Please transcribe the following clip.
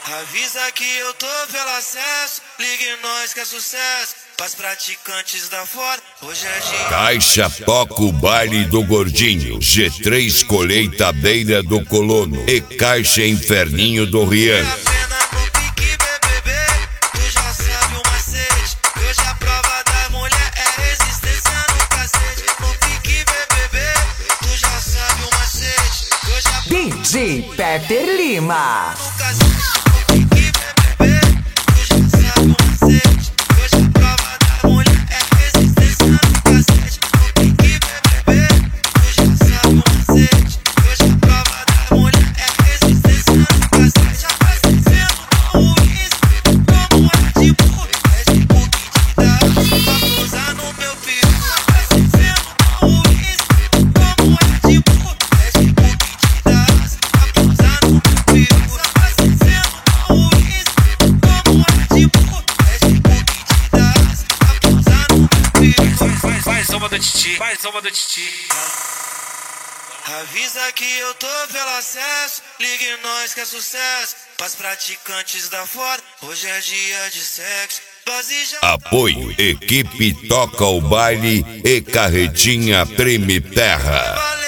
Avisa que eu tô pelo acesso, ligue nós que é sucesso. Pras praticantes da fora, hoje é dia. Caixa toca o baile do gordinho, G3 colheitadeira do colono e Caixa Inferninho do Rian. DJ Peter Lima. Mais uma do Titi. Avisa que eu tô pelo acesso, ligue nós que é sucesso. Pras praticantes da fora, hoje é dia de sexo. Apoio, equipe toca o baile e carretinha treme terra.